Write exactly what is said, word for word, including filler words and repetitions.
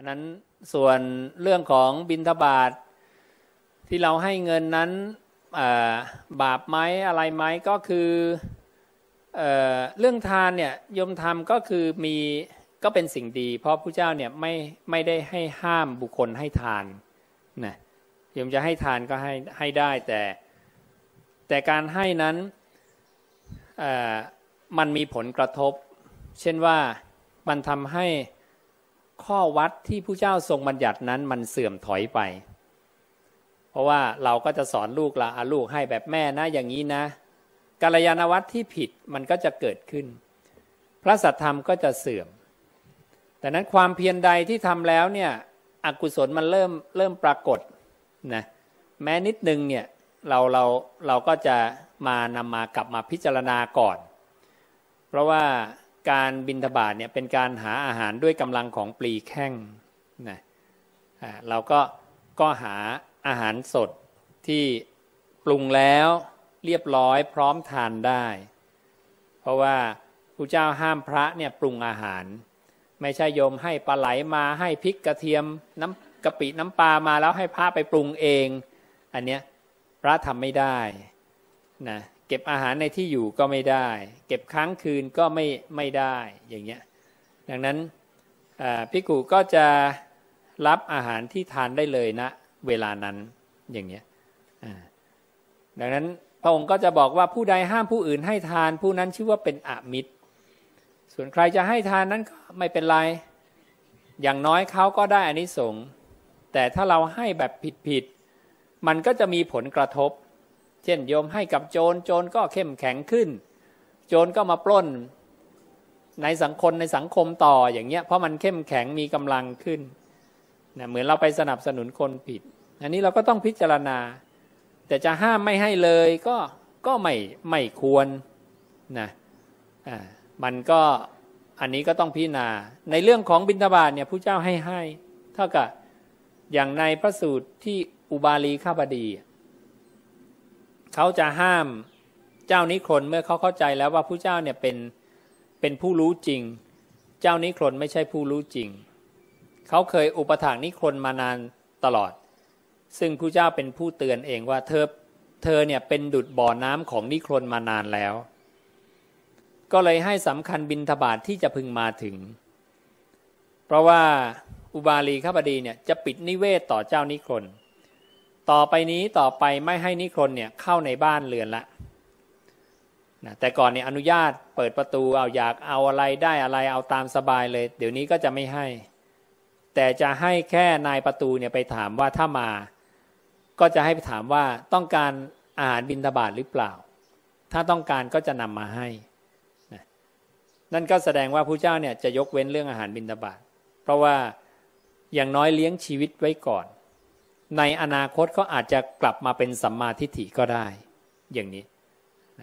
นั้นส่วนเรื่องของบิณฑบาตที่เราให้เงินนั้นบาปไหมอะไรไหมก็คือเอ่อเรื่องทานเนี่ยโยมทำก็คือมีก็เป็นสิ่งดีเพราะพระเจ้าเนี่ยไม่ไม่ได้ให้ห้ามบุคคลให้ทานนะโยมจะให้ทานก็ให้ให้ได้แต่แต่การให้นั้นเอ่อมันมีผลกระทบเช่นว่ามันทำให้ข้อวัดที่พระเจ้าทรงบัญญัตินั้นมันเสื่อมถอยไปเพราะว่าเราก็จะสอนลูกละลูกให้แบบแม่นะอย่างนี้นะกัลยาณวัตรที่ผิดมันก็จะเกิดขึ้นพระสัทธรรมก็จะเสื่อมแต่นั้นความเพียรใดที่ทำแล้วเนี่ยอกุศลมันเริ่มเริ่มปรากฏนะแม้นิดนึงเนี่ยเราเราเราก็จะมานำมากลับมาพิจารณาก่อนเพราะว่าการบิณฑบาตเนี่ยเป็นการหาอาหารด้วยกำลังของปลีแข้งนะเราก็ก็หาอาหารสดที่ปรุงแล้วเรียบร้อยพร้อมทานได้เพราะว่าพระเจ้าห้ามพระเนี่ยปรุงอาหารไม่ใช่โยมให้ปลาไหลมาให้พริกกระเทียมน้ำกะปิน้ำปลามาแล้วให้พระไปปรุงเองอันเนี้ยพระทำไม่ได้นะเก็บอาหารในที่อยู่ก็ไม่ได้เก็บค้างคืนก็ไม่ไม่ได้อย่างเงี้ยดังนั้นภิกขุก็จะรับอาหารที่ทานได้เลยนะเวลานั้นอย่างเงี้ยดังนั้นพระองค์ก็จะบอกว่าผู้ใดห้ามผู้อื่นให้ทานผู้นั้นชื่อว่าเป็นอมิตรส่วนใครจะให้ทานนั้นก็ไม่เป็นไรอย่างน้อยเขาก็ได้อานิสงส์แต่ถ้าเราให้แบบผิดๆมันก็จะมีผลกระทบเช่นโยมให้กับโจรโจรก็เข้มแข็งขึ้นโจรก็มาปล้นในสังคมในสังคมต่ออย่างเงี้ยเพราะมันเข้มแข็งมีกำลังขึ้นนะเหมือนเราไปสนับสนุนคนผิดอันนี้เราก็ต้องพิจารณาแต่จะห้ามไม่ให้เลยก็ก็ไม่ไม่ควรนะอ่ามันก็อันนี้ก็ต้องพิจารณาในเรื่องของบิณฑบาตเนี่ยพระเจ้าให้ให้เท่ากับอย่างในพระสูตรที่อุบาลีข้าบดีเขาจะห้ามเจ้านิครนเมื่อเขาเข้าใจแล้วว่าพระเจ้าเนี่ยเป็นเป็นผู้รู้จริงเจ้านิครนไม่ใช่ผู้รู้จริงเขาเคยอุปถากนิครนมานานตลอดซึ่งพระเจ้าเป็นผู้เตือนเองว่าเธอเธอเนี่ยเป็นดุจบ่อน้ำของนิครนมานานแล้วก็เลยให้สำคัญบิณฑบาตที่จะพึงมาถึงเพราะว่าอุบาลีข้าบดีเนี่ยจะปิดนิเวศต่อเจ้านิครนต่อไปนี้ต่อไปไม่ให้นิครนเนี่ยเข้าในบ้านเรือนละนะแต่ก่อนเนี่ยอนุญาตเปิดประตูเอาอยากเอาอะไรได้อะไรเอาตามสบายเลยเดี๋ยวนี้ก็จะไม่ให้แต่จะให้แค่นายประตูเนี่ยไปถามว่าถ้ามาก็จะให้ไปถามว่าต้องการอาหารบิณฑบาตหรือเปล่าถ้าต้องการก็จะนำมาให้นะนั่นก็แสดงว่าพระเจ้าเนี่ยจะยกเว้นเรื่องอาหารบิณฑบาตเพราะว่าอย่างน้อยเลี้ยงชีวิตไว้ก่อนในอนาคตเขาอาจจะกลับมาเป็นสัมมาทิฏฐิก็ได้อย่างนี้